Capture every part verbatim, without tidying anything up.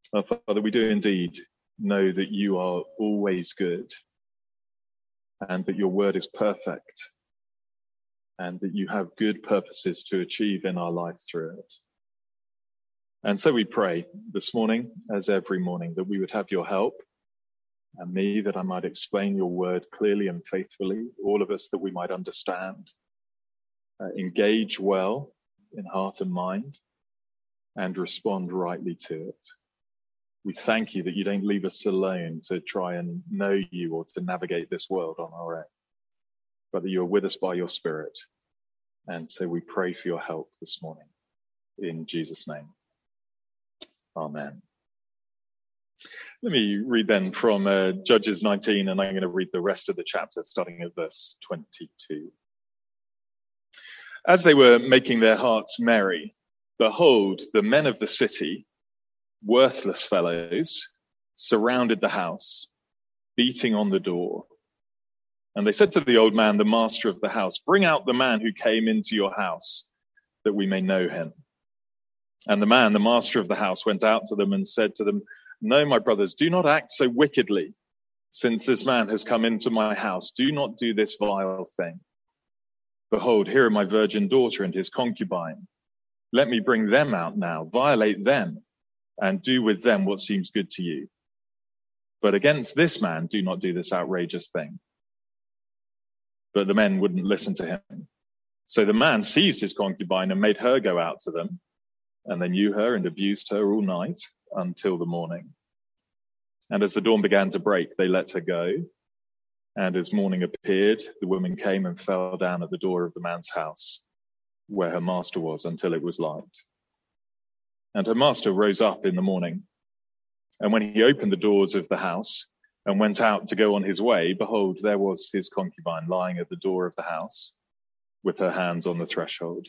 Uh, Father, we do indeed know that you are always good and that your word is perfect and that you have good purposes to achieve in our life through it. And so we pray this morning, as every morning, that we would have your help, and me, that I might explain your word clearly and faithfully, all of us that we might understand, uh, engage well in heart and mind, and respond rightly to it. We thank you that you don't leave us alone to try and know you or to navigate this world on our own, but that you're with us by your Spirit. And so we pray for your help this morning. In Jesus' name. Amen. Let me read then from uh, Judges nineteen, and I'm going to read the rest of the chapter, starting at verse twenty-two. As they were making their hearts merry, behold, the men of the city, worthless fellows, surrounded the house, beating on the door. And they said to the old man, the master of the house, bring out the man who came into your house, that we may know him. And the man, the master of the house, went out to them and said to them, no, my brothers, do not act so wickedly. Since this man has come into my house, do not do this vile thing. Behold, here are my virgin daughter and his concubine. Let me bring them out now, violate them, and do with them what seems good to you. But against this man, do not do this outrageous thing. But the men wouldn't listen to him. So the man seized his concubine and made her go out to them. And they knew her and abused her all night until the morning. And as the dawn began to break, they let her go. And as morning appeared, the woman came and fell down at the door of the man's house, where her master was, until it was light. And her master rose up in the morning. And when he opened the doors of the house and went out to go on his way, behold, there was his concubine lying at the door of the house with her hands on the threshold.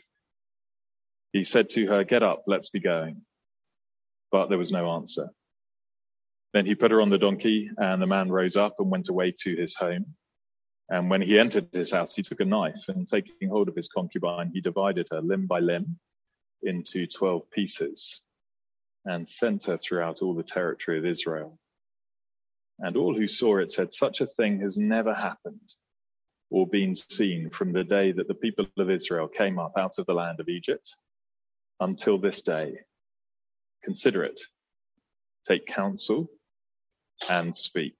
He said to her, get up, let's be going. But there was no answer. Then he put her on the donkey, and the man rose up and went away to his home. And when he entered his house, he took a knife, and taking hold of his concubine, he divided her limb by limb into twelve pieces, and sent her throughout all the territory of Israel. And all who saw it said, such a thing has never happened or been seen from the day that the people of Israel came up out of the land of Egypt until this day. Consider it, take counsel, and speak.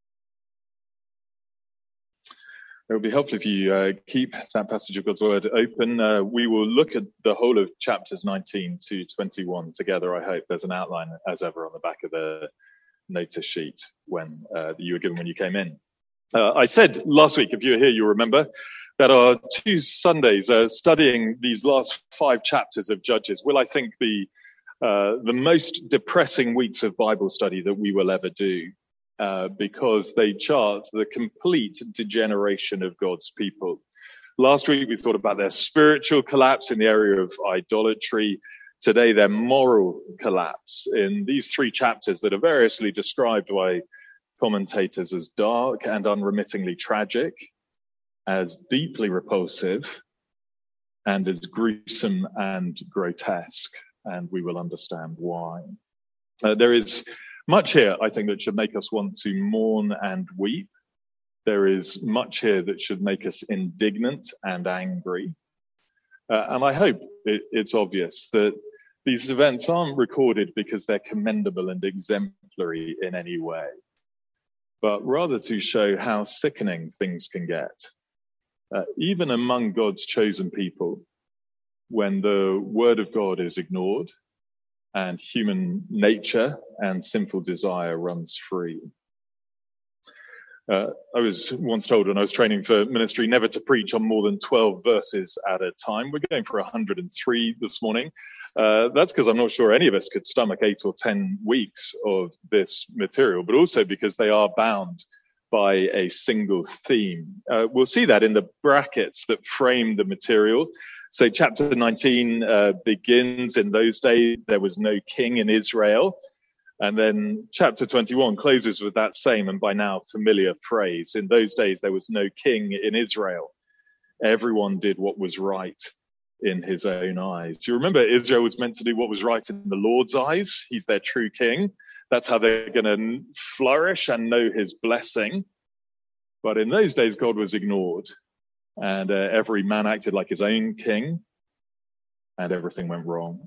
It would be helpful if you uh, keep that passage of God's word open. Uh, we will look at the whole of chapters nineteen to twenty-one together. I hope there's an outline, as ever, on the back of the notice sheet when uh, you were given when you came in. Uh, I said last week, if you were here, you'll remember, that our two Sundays uh, studying these last five chapters of Judges will, I think, be uh, the most depressing weeks of Bible study that we will ever do, uh, because they chart the complete degeneration of God's people. Last week, we thought about their spiritual collapse in the area of idolatry. Today, their moral collapse in these three chapters that are variously described by commentators as dark and unremittingly tragic, as deeply repulsive, and as gruesome and grotesque, and we will understand why. Uh, there is much here, I think, that should make us want to mourn and weep. There is much here that should make us indignant and angry. Uh, and I hope it, it's obvious that these events aren't recorded because they're commendable and exemplary in any way, but rather to show how sickening things can get. Uh, even among God's chosen people, when the word of God is ignored and human nature and sinful desire runs free. Uh, I was once told when I was training for ministry never to preach on more than twelve verses at a time. We're going for one hundred three this morning. Uh, that's because I'm not sure any of us could stomach eight or ten weeks of this material, but also because they are bound by a single theme. Uh, we'll see that in the brackets that frame the material. So chapter nineteen uh, begins, in those days there was no king in Israel. And then chapter twenty-one closes with that same and by now familiar phrase. In those days there was no king in Israel. Everyone did what was right in his own eyes. You remember Israel was meant to do what was right in the Lord's eyes. He's their true king. That's how they're going to flourish and know his blessing. But in those days, God was ignored, and uh, every man acted like his own king, and everything went wrong.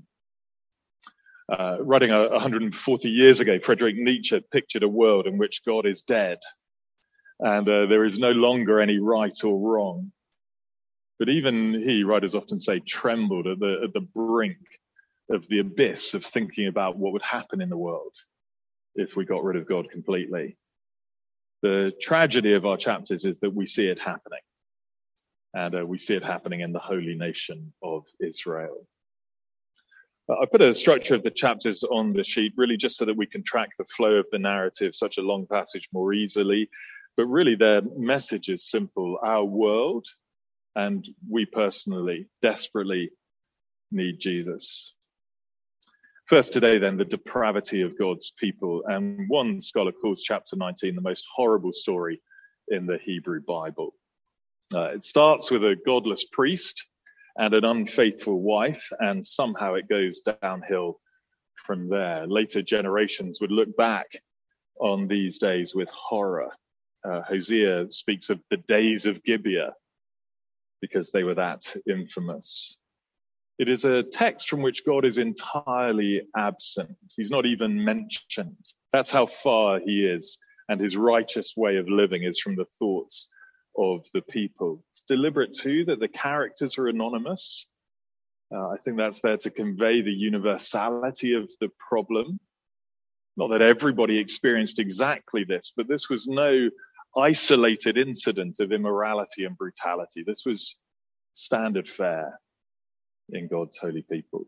Uh, writing uh, one hundred forty years ago, Friedrich Nietzsche pictured a world in which God is dead, and uh, there is no longer any right or wrong. But even he, writers often say, trembled at the, at the brink of the abyss of thinking about what would happen in the world if we got rid of God completely. The tragedy of our chapters is that we see it happening. And uh, we see it happening in the holy nation of Israel. Uh, I put a structure of the chapters on the sheet, really just so that we can track the flow of the narrative, such a long passage, more easily. But really their message is simple. Our world, and we personally desperately need Jesus. First today, then, the depravity of God's people. And one scholar calls chapter nineteen the most horrible story in the Hebrew Bible. Uh, it starts with a godless priest and an unfaithful wife, and somehow it goes downhill from there. Later generations would look back on these days with horror. Uh, Hosea speaks of the days of Gibeah, because they were that infamous. It is a text from which God is entirely absent. He's not even mentioned. That's how far he is, and his righteous way of living is from the thoughts of the people. It's deliberate, too, that the characters are anonymous. Uh, I think that's there to convey the universality of the problem. Not that everybody experienced exactly this, but this was no isolated incident of immorality and brutality. This was standard fare in God's holy people.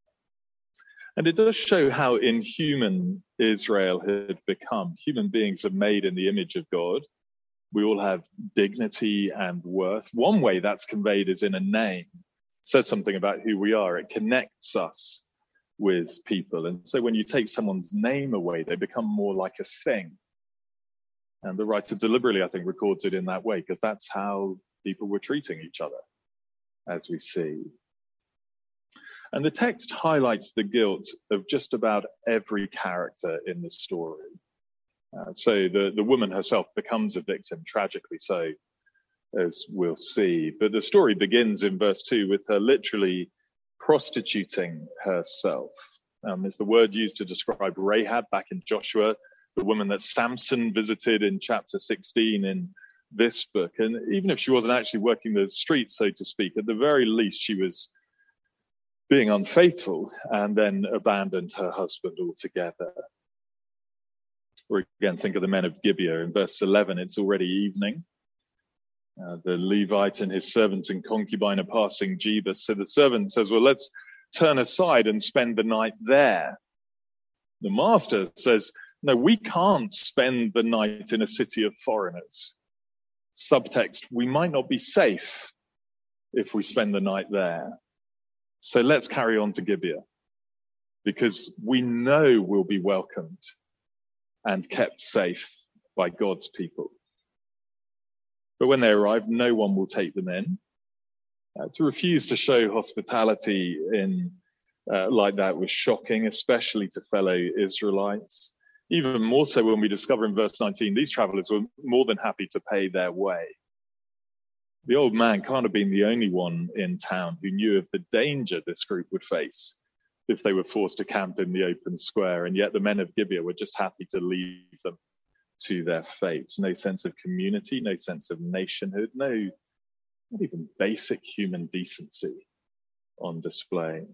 And it does show how inhuman Israel had become. Human beings are made in the image of God. We all have dignity and worth. One way that's conveyed is in a name. It says something about who we are. It connects us with people. And so when you take someone's name away, they become more like a thing. And the writer deliberately, I think, records it in that way, because that's how people were treating each other, as we see. And the text highlights the guilt of just about every character in the story. Uh, so the, the woman herself becomes a victim, tragically so, as we'll see. But the story begins in verse two with her literally prostituting herself. Um, is the word used to describe Rahab back in Joshua, the woman that Samson visited in chapter sixteen in this book. And even if she wasn't actually working the streets, so to speak, at the very least she was being unfaithful and then abandoned her husband altogether. Or again, think of the men of Gibeah. In verse eleven, it's already evening. Uh, the Levite and his servant and concubine are passing Jebus. So the servant says, well, let's turn aside and spend the night there. The master says, no, we can't spend the night in a city of foreigners. Subtext, we might not be safe if we spend the night there. So let's carry on to Gibeah, because we know we'll be welcomed and kept safe by God's people. But when they arrive, no one will take them in. Uh, to refuse to show hospitality in uh, like that was shocking, especially to fellow Israelites. Even more so when we discover in verse nineteen, these travelers were more than happy to pay their way. The old man can't have been the only one in town who knew of the danger this group would face if they were forced to camp in the open square, and yet the men of Gibeah were just happy to leave them to their fate. No sense of community, no sense of nationhood, no, not even basic human decency on display.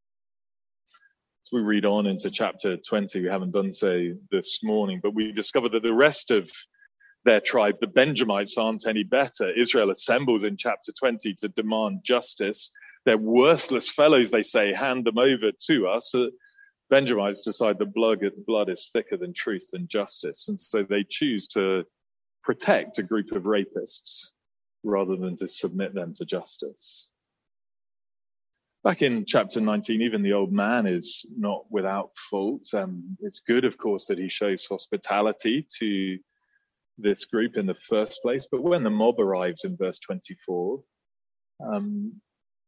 As we read on into chapter twenty, we haven't done so this morning, but we discover that the rest of their tribe, the Benjamites, aren't any better. Israel assembles in chapter twenty to demand justice. They're worthless fellows, they say, hand them over to us. So Benjamites decide the blood, blood is thicker than truth and justice. And so they choose to protect a group of rapists rather than to submit them to justice. Back in chapter nineteen, even the old man is not without fault. Um, it's good, of course, that he shows hospitality to this group in the first place. But when the mob arrives in verse twenty-four, um,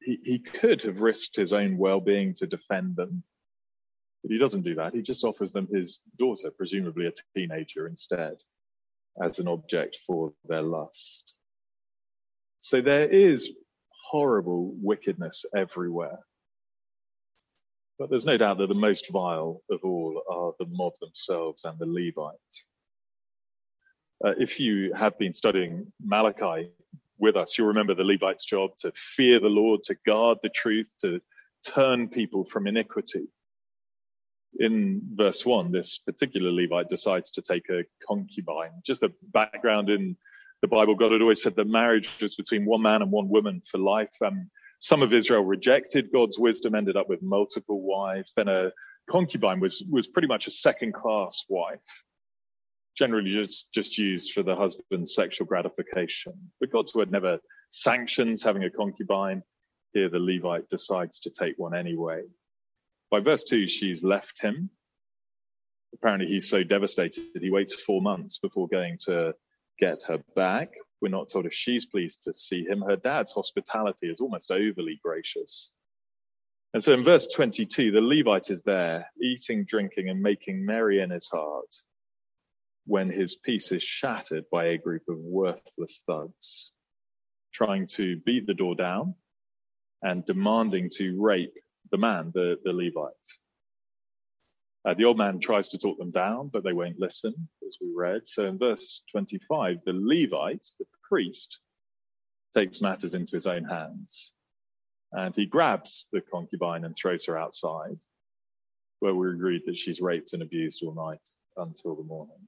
he, he could have risked his own well-being to defend them, but he doesn't do that. He just offers them his daughter, presumably a teenager, instead, as an object for their lust. So there is horrible wickedness everywhere. But there's no doubt that the most vile of all are the mob themselves and the Levites. Uh, if you have been studying Malachi with us, you'll remember the Levites' job to fear the Lord, to guard the truth, to turn people from iniquity. In verse one, this particular Levite decides to take a concubine. Just the background in the Bible, God had always said that marriage was between one man and one woman for life. Um, some of Israel rejected God's wisdom, ended up with multiple wives. Then a concubine was, was pretty much a second-class wife, generally just, just used for the husband's sexual gratification. But God's word never sanctions having a concubine. Here the Levite decides to take one anyway. By verse two, she's left him. Apparently he's so devastated that he waits four months before going to get her back. We're not told if she's pleased to see him. Her dad's hospitality is almost overly gracious. And so in verse twenty-two, the Levite is there, eating, drinking, and making merry in his heart, when his peace is shattered by a group of worthless thugs, trying to beat the door down and demanding to rape the man, the, the Levite. Uh, the old man tries to talk them down, but they won't listen, as we read. So in verse twenty-five, the Levite, the priest, takes matters into his own hands. And he grabs the concubine and throws her outside, where we agreed that she's raped and abused all night until the morning.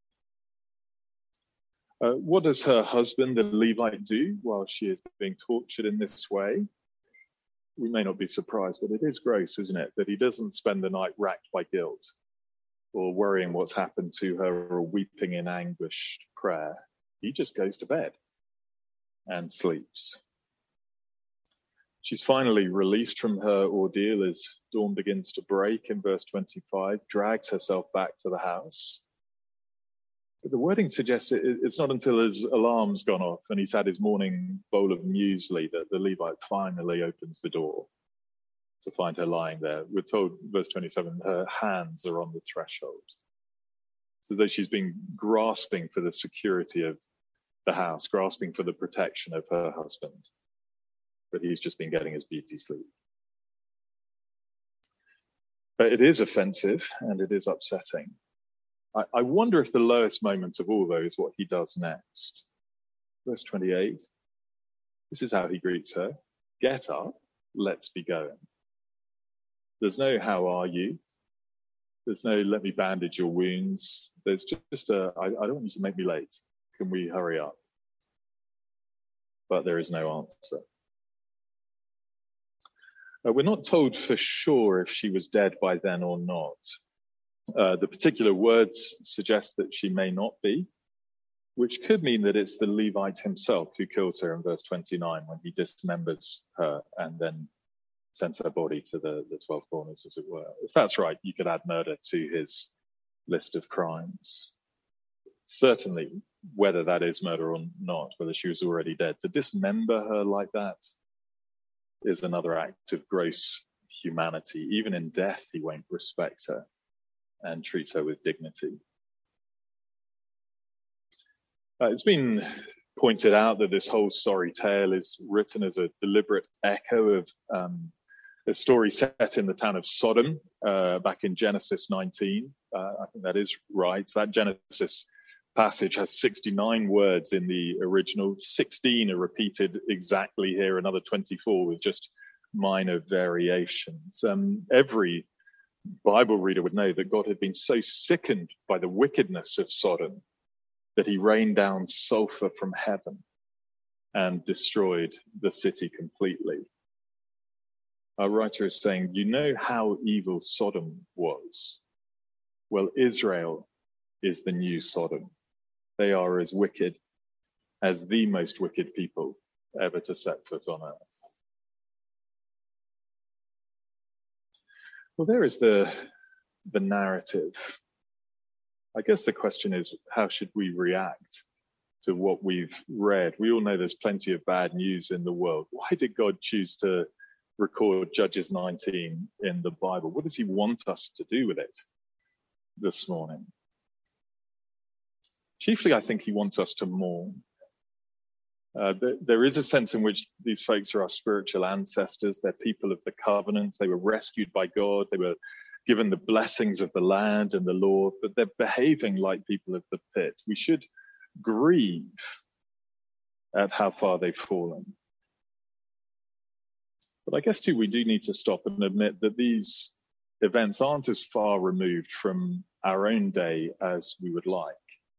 Uh, what does her husband, the Levite, do while she is being tortured in this way? We may not be surprised, but it is gross, isn't it, that he doesn't spend the night racked by guilt or worrying what's happened to her or weeping in anguished prayer. He just goes to bed and sleeps. She's finally released from her ordeal as dawn begins to break in verse twenty-five, drags herself back to the house. But the wording suggests it, it's not until his alarm's gone off and he's had his morning bowl of muesli that the Levite finally opens the door to find her lying there. We're told, verse twenty-seven, her hands are on the threshold. So that she's been grasping for the security of the house, grasping for the protection of her husband. But he's just been getting his beauty sleep. But it is offensive and it is upsetting. I, I wonder if the lowest moment of all, though, is what he does next. Verse twenty-eight, this is how he greets her. Get up, let's be going. There's no how are you? There's no let me bandage your wounds. There's just a I, I don't want you to make me late. Can we hurry up? But there is no answer. Uh, we're not told for sure if she was dead by then or not. Uh, the particular words suggest that she may not be, which could mean that it's the Levite himself who kills her in verse twenty-nine when he dismembers her and then sends her body to the, the twelve corners, as it were. If that's right, you could add murder to his list of crimes. Certainly, whether that is murder or not, whether she was already dead, to dismember her like that is another act of gross humanity. Even in death, he won't respect her and treats her with dignity. Uh, it's been pointed out that this whole sorry tale is written as a deliberate echo of um, a story set in the town of Sodom uh, back in Genesis nineteen. Uh, I think that is right. That Genesis passage has sixty-nine words in the original. sixteen are repeated exactly here, another twenty-four with just minor variations. Um, every Bible reader would know that God had been so sickened by the wickedness of Sodom that he rained down sulfur from heaven and destroyed the city completely. Our writer is saying, you know how evil Sodom was? Well, Israel is the new Sodom. They are as wicked as the most wicked people ever to set foot on earth. Well, there is the, the narrative. I guess the question is, how should we react to what we've read. We all know there's plenty of bad news in the world. Why did God choose to record Judges nineteen in the Bible? What does he want us to do with it this morning? Chiefly, I think he wants us to mourn. Uh, there, there is a sense in which these folks are our spiritual ancestors. They're people of the covenant. They were rescued by God. They were given the blessings of the land and the Lord, but they're behaving like people of the pit. We should grieve at how far they've fallen. But I guess, too, we do need to stop and admit that these events aren't as far removed from our own day as we would like.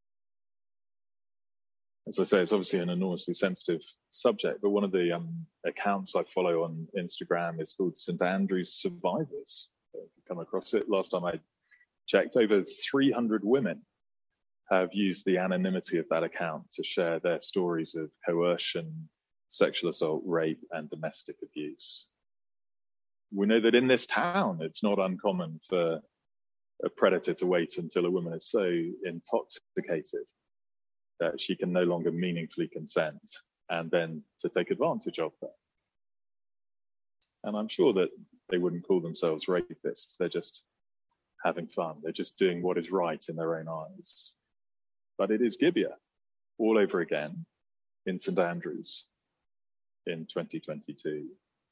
As I say, it's obviously an enormously sensitive subject, but one of the um, accounts I follow on Instagram is called Saint Andrew's Survivors. If you come across it, last time I checked, over three hundred women have used the anonymity of that account to share their stories of coercion, sexual assault, rape, and domestic abuse. We know that in this town, it's not uncommon for a predator to wait until a woman is so intoxicated that she can no longer meaningfully consent, and then to take advantage of her. And I'm sure that they wouldn't call themselves rapists. They're just having fun. They're just doing what is right in their own eyes. But it is Gibeah all over again in Saint Andrews in twenty twenty-two.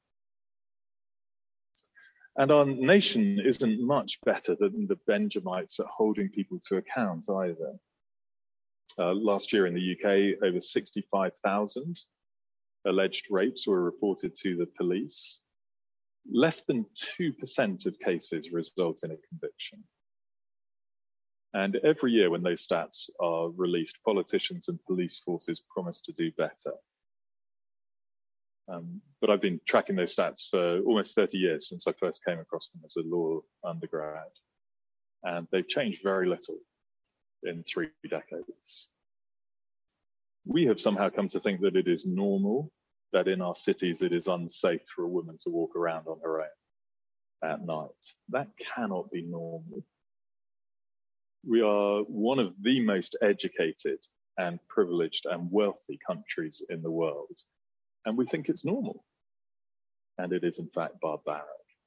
And our nation isn't much better than the Benjamites at holding people to account either. Uh, last year in the U K, over sixty-five thousand alleged rapes were reported to the police. Less than two percent of cases result in a conviction. And every year when those stats are released, politicians and police forces promise to do better. Um, but I've been tracking those stats for almost thirty years since I first came across them as a law undergrad. And they've changed very little in three decades. We have somehow come to think that it is normal that in our cities it is unsafe for a woman to walk around on her own at night. That cannot be normal. We are one of the most educated and privileged and wealthy countries in the world, and we think it's normal. And it is in fact barbaric.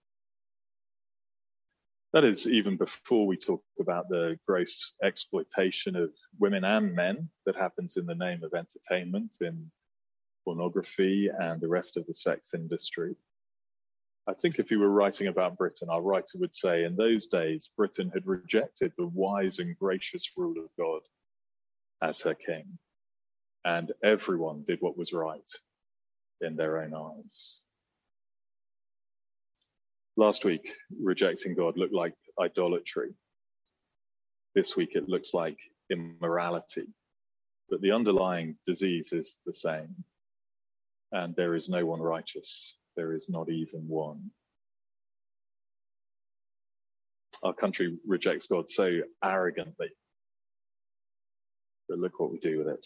That is even before we talk about the gross exploitation of women and men that happens in the name of entertainment in pornography and the rest of the sex industry. I think if you were writing about Britain, our writer would say in those days, Britain had rejected the wise and gracious rule of God as her king, and everyone did what was right in their own eyes. Last week, rejecting God looked like idolatry. This week, it looks like immorality. But the underlying disease is the same. And there is no one righteous. There is not even one. Our country rejects God so arrogantly. But look what we do with it.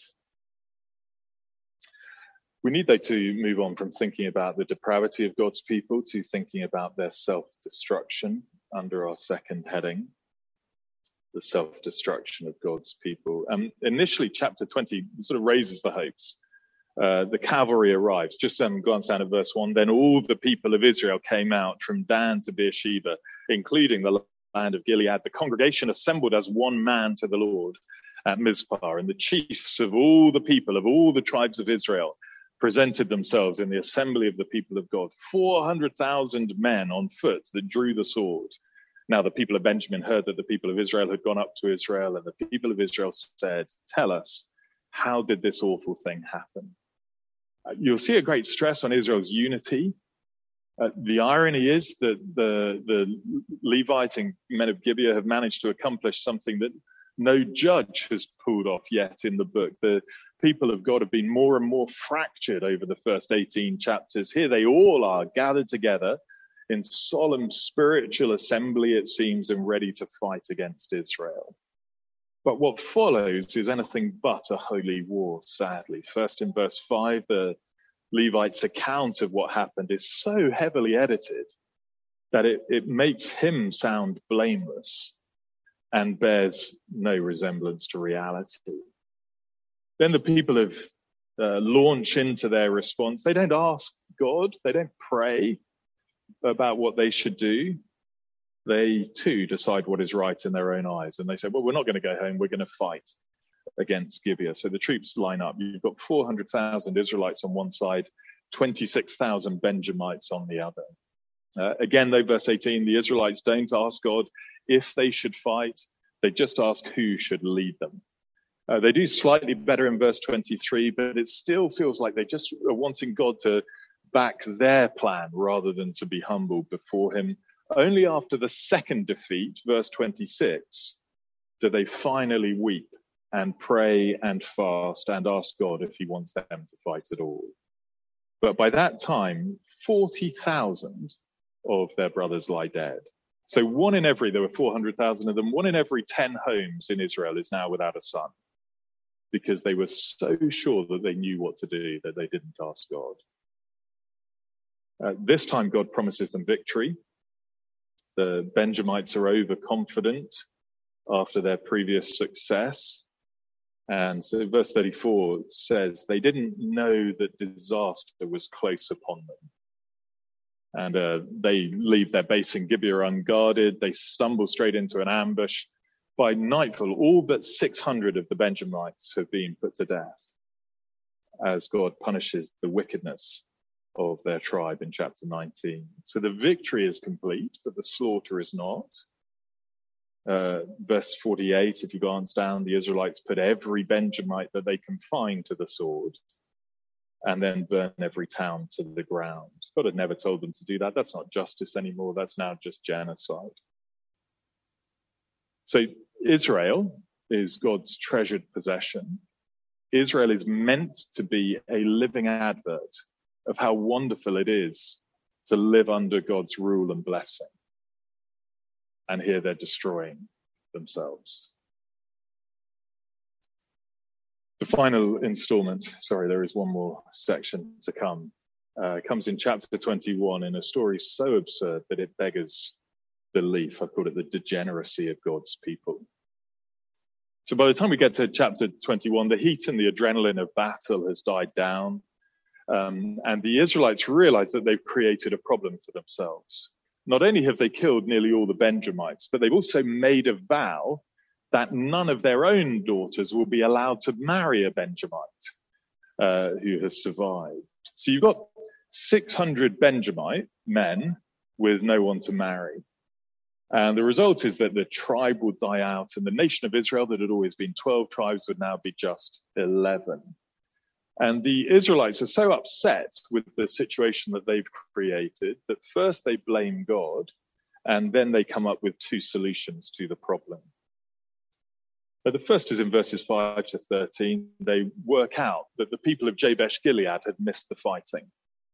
We need, though, to move on from thinking about the depravity of God's people to thinking about their self-destruction under our second heading, the self-destruction of God's people. Um, initially, chapter twenty sort of raises the hopes. Uh, the cavalry arrives. Just um, glance down at verse one. Then all the people of Israel came out from Dan to Beersheba, including the land of Gilead. The congregation assembled as one man to the Lord at Mizpah, and the chiefs of all the people of all the tribes of Israel presented themselves in the assembly of the people of God, four hundred thousand men on foot that drew the sword. Now the people of Benjamin heard that the people of Israel had gone up to Israel, and the people of Israel said, "Tell us, how did this awful thing happen?" Uh, you'll see a great stress on Israel's unity. Uh, the irony is that the, the Levites and men of Gibeah have managed to accomplish something that no judge has pulled off yet in the book. The people of God have been more and more fractured over the first eighteen chapters. Here they all are gathered together in solemn spiritual assembly, it seems, and ready to fight against Israel. But what follows is anything but a holy war, sadly. First in verse five, the Levite's account of what happened is so heavily edited that it, it makes him sound blameless and bears no resemblance to reality. Then the people have uh, launch into their response. They don't ask God. They don't pray about what they should do. They too decide what is right in their own eyes. And they say, well, we're not going to go home. We're going to fight against Gibeah. So the troops line up. You've got four hundred thousand Israelites on one side, twenty-six thousand Benjamites on the other. Uh, again, though, verse eighteen, the Israelites don't ask God if they should fight. They just ask who should lead them. Uh, they do slightly better in verse twenty-three, but it still feels like they just are wanting God to back their plan rather than to be humble before him. Only after the second defeat, verse twenty-six, do they finally weep and pray and fast and ask God if he wants them to fight at all. But by that time, forty thousand of their brothers lie dead. So one in every, there were four hundred thousand of them, one in every ten homes in Israel is now without a son, because they were so sure that they knew what to do that they didn't ask God. Uh, this time God promises them victory. The Benjamites are overconfident after their previous success. And so verse thirty-four says they didn't know that disaster was close upon them. And uh, they leave their base in Gibeah unguarded. They stumble straight into an ambush. By nightfall, all but six hundred of the Benjamites have been put to death as God punishes the wickedness of their tribe in chapter nineteen. So the victory is complete, but the slaughter is not. Uh, verse forty-eight, if you glance down, the Israelites put every Benjamite that they can find to the sword and then burn every town to the ground. God had never told them to do that. That's not justice anymore. That's now just genocide. So Israel is God's treasured possession. Israel is meant to be a living advert of how wonderful it is to live under God's rule and blessing. And here they're destroying themselves. The final installment, sorry, there is one more section to come, uh, comes in chapter twenty-one in a story so absurd that it beggars belief. I've called it the degeneracy of God's people. So by the time we get to chapter twenty-one, the heat and the adrenaline of battle has died down. Um, and the Israelites realize that they've created a problem for themselves. Not only have they killed nearly all the Benjamites, but they've also made a vow that none of their own daughters will be allowed to marry a Benjamite uh, who has survived. So you've got six hundred Benjamite men with no one to marry. And the result is that the tribe will die out, and the nation of Israel that had always been twelve tribes would now be just eleven. And the Israelites are so upset with the situation that they've created that first they blame God, and then they come up with two solutions to the problem. But the first is in verses five to thirteen. They work out that the people of Jabesh Gilead had missed the fighting.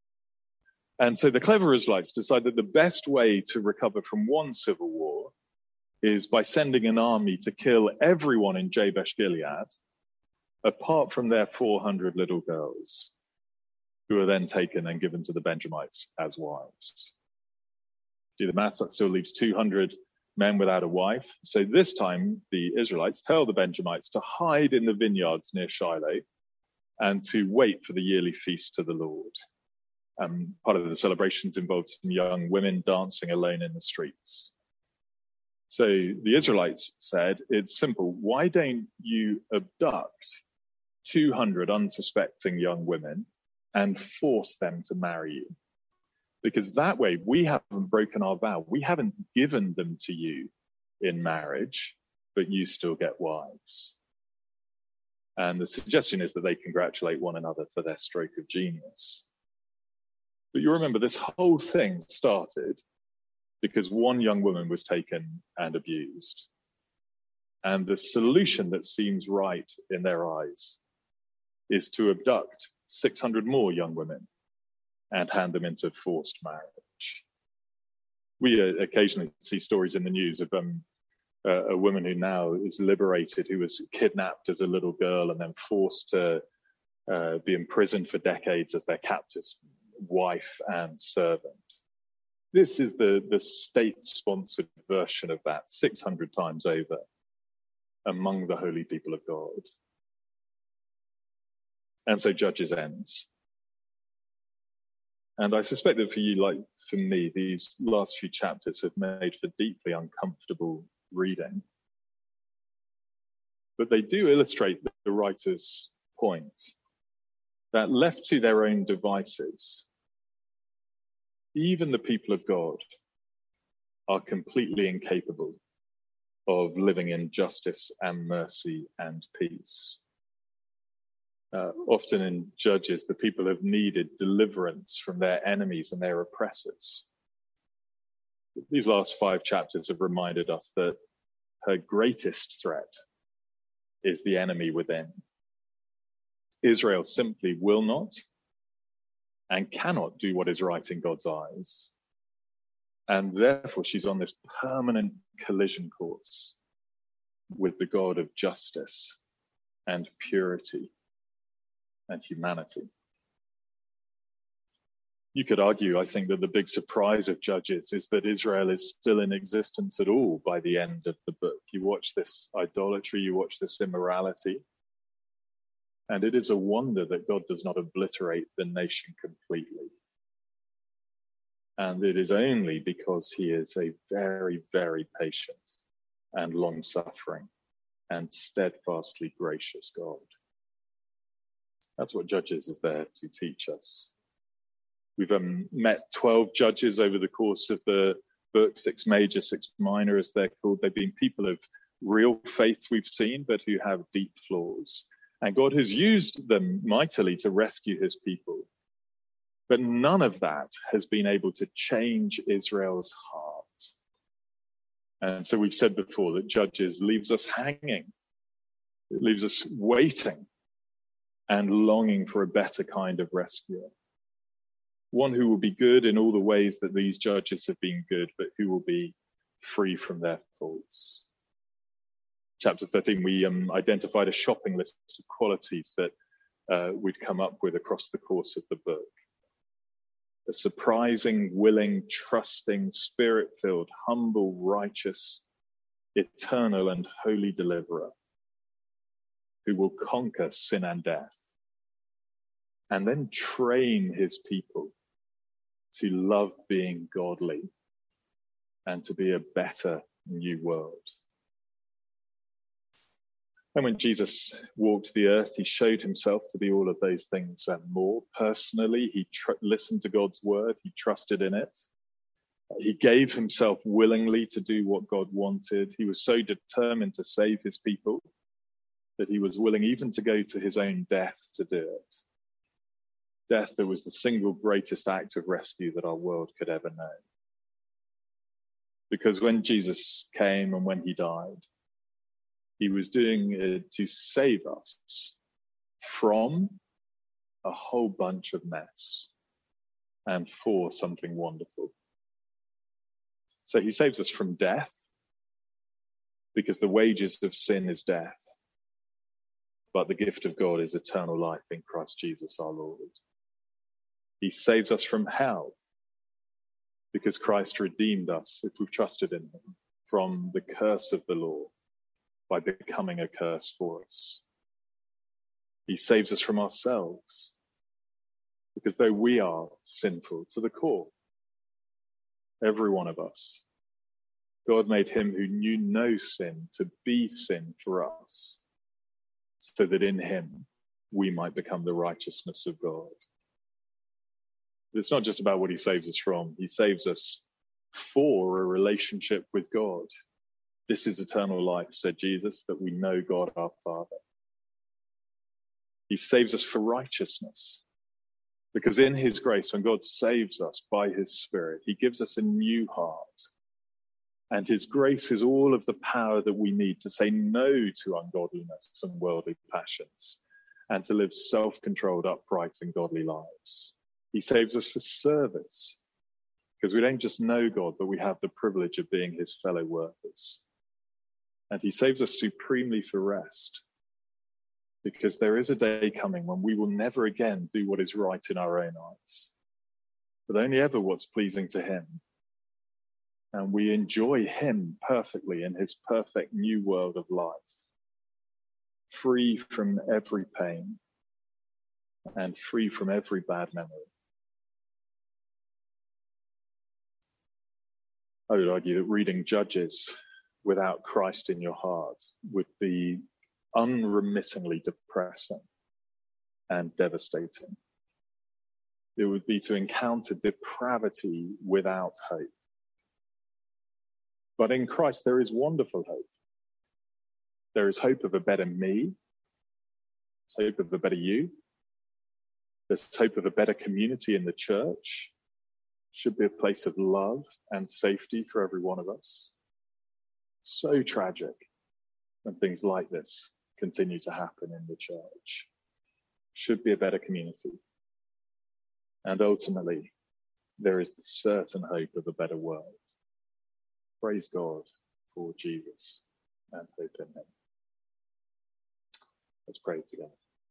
And so the clever Israelites decide that the best way to recover from one civil war is by sending an army to kill everyone in Jabesh Gilead, apart from their four hundred little girls, who are then taken and given to the Benjamites as wives. Do the maths, that still leaves two hundred men without a wife. So this time, the Israelites tell the Benjamites to hide in the vineyards near Shiloh and to wait for the yearly feast to the Lord. Um, part of the celebrations involved some young women dancing alone in the streets. So the Israelites said, it's simple. Why don't you abduct two hundred unsuspecting young women and force them to marry you? Because that way we haven't broken our vow. We haven't given them to you in marriage, but you still get wives. And the suggestion is that they congratulate one another for their stroke of genius. But you remember, this whole thing started because one young woman was taken and abused. And the solution that seems right in their eyes is to abduct six hundred more young women and hand them into forced marriage. We uh, occasionally see stories in the news of um, uh, a woman who now is liberated, who was kidnapped as a little girl and then forced to uh, be imprisoned for decades as their captor's wife and servant. This is the, the state-sponsored version of that, six hundred times over, among the holy people of God. And so Judges ends. And I suspect that for you, like for me, these last few chapters have made for deeply uncomfortable reading. But they do illustrate the writer's point that left to their own devices, even the people of God are completely incapable of living in justice and mercy and peace. Uh, often in Judges, the people have needed deliverance from their enemies and their oppressors. These last five chapters have reminded us that her greatest threat is the enemy within. Israel simply will not and cannot do what is right in God's eyes. And therefore, she's on this permanent collision course with the God of justice and purity and humanity. You could argue, I think, that the big surprise of Judges is that Israel is still in existence at all by the end of the book. You watch this idolatry, you watch this immorality, and it is a wonder that God does not obliterate the nation completely. And it is only because he is a very, very patient and long-suffering and steadfastly gracious God. That's what Judges is there to teach us. We've um, met twelve judges over the course of the book, six major, six minor, as they're called. They've been people of real faith, we've seen, but who have deep flaws. And God has used them mightily to rescue his people. But none of that has been able to change Israel's heart. And so we've said before that Judges leaves us hanging. It leaves us waiting and longing for a better kind of rescuer. One who will be good in all the ways that these judges have been good, but who will be free from their faults. Chapter thirteen, we um, identified a shopping list of qualities that uh, we'd come up with across the course of the book. A surprising, willing, trusting, spirit-filled, humble, righteous, eternal and holy deliverer who will conquer sin and death and then train his people to love being godly and to be a better new world. And when Jesus walked the earth, he showed himself to be all of those things and more. Personally, he tr- listened to God's word. He trusted in it. He gave himself willingly to do what God wanted. He was so determined to save his people that he was willing even to go to his own death to do it. Death that was the single greatest act of rescue that our world could ever know. Because when Jesus came and when he died, he was doing it to save us from a whole bunch of mess and for something wonderful. So he saves us from death because the wages of sin is death, but the gift of God is eternal life in Christ Jesus our Lord. He saves us from hell because Christ redeemed us, if we've trusted in him, from the curse of the law by becoming a curse for us. He saves us from ourselves because though we are sinful to the core, every one of us, God made him who knew no sin to be sin for us, so that in him we might become the righteousness of God. It's not just about what he saves us from. He saves us for a relationship with God. This is eternal life, said Jesus, that we know God our Father. He saves us for righteousness. Because in his grace, when God saves us by his Spirit, he gives us a new heart. And his grace is all of the power that we need to say no to ungodliness and worldly passions and to live self-controlled, upright, and godly lives. He saves us for service because we don't just know God, but we have the privilege of being his fellow workers. And he saves us supremely for rest because there is a day coming when we will never again do what is right in our own eyes, but only ever what's pleasing to him. And we enjoy him perfectly in his perfect new world of life, free from every pain, and free from every bad memory. I would argue that reading Judges without Christ in your heart would be unremittingly depressing and devastating. It would be to encounter depravity without hope. But in Christ, there is wonderful hope. There is hope of a better me. There's hope of a better you. There's hope of a better community in the church. It should be a place of love and safety for every one of us. So tragic when things like this continue to happen in the church. Should be a better community. And ultimately, there is the certain hope of a better world. Praise God for Jesus and hope in him. Let's pray together.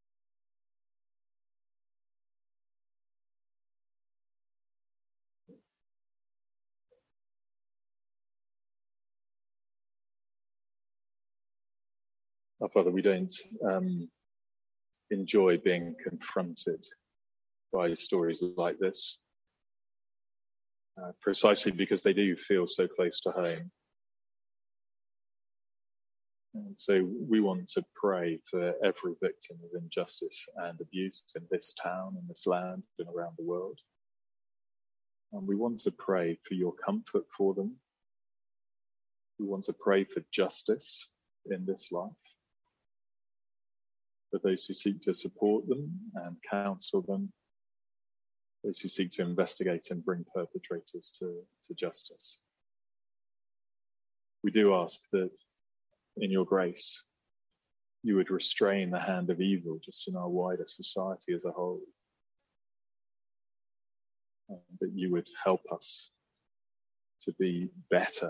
Our Father, we don't um, enjoy being confronted by stories like this, uh, precisely because they do feel so close to home. And so we want to pray for every victim of injustice and abuse in this town, in this land, and around the world. And we want to pray for your comfort for them. We want to pray for justice in this life, for those who seek to support them and counsel them, those who seek to investigate and bring perpetrators to, to justice. We do ask that in your grace, you would restrain the hand of evil just in our wider society as a whole. And that you would help us to be better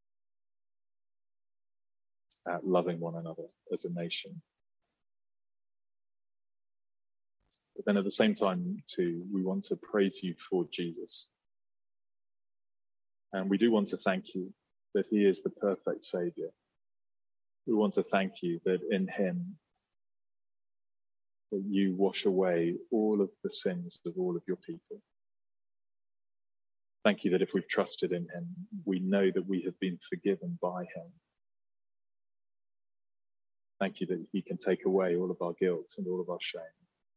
at loving one another as a nation. But then at the same time, too, we want to praise you for Jesus. And we do want to thank you that he is the perfect Saviour. We want to thank you that in him, that you wash away all of the sins of all of your people. Thank you that if we've trusted in him, we know that we have been forgiven by him. Thank you that he can take away all of our guilt and all of our shame.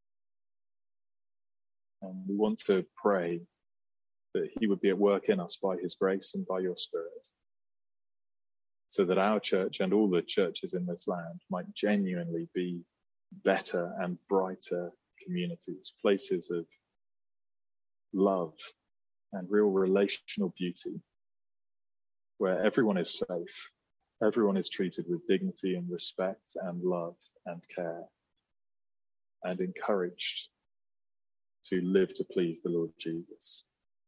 And we want to pray that he would be at work in us by his grace and by your Spirit, so that our church and all the churches in this land might genuinely be better and brighter communities, places of love and real relational beauty, where everyone is safe, everyone is treated with dignity and respect and love and care, and encouraged to live to please the Lord Jesus.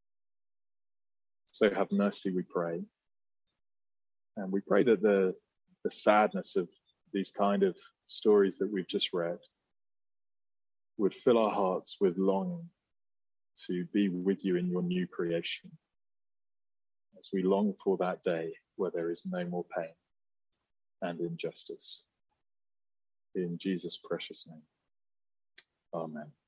So have mercy, we pray. And we pray that the, the sadness of these kind of stories that we've just read would fill our hearts with longing to be with you in your new creation, as we long for that day where there is no more pain and injustice. In Jesus' precious name, amen.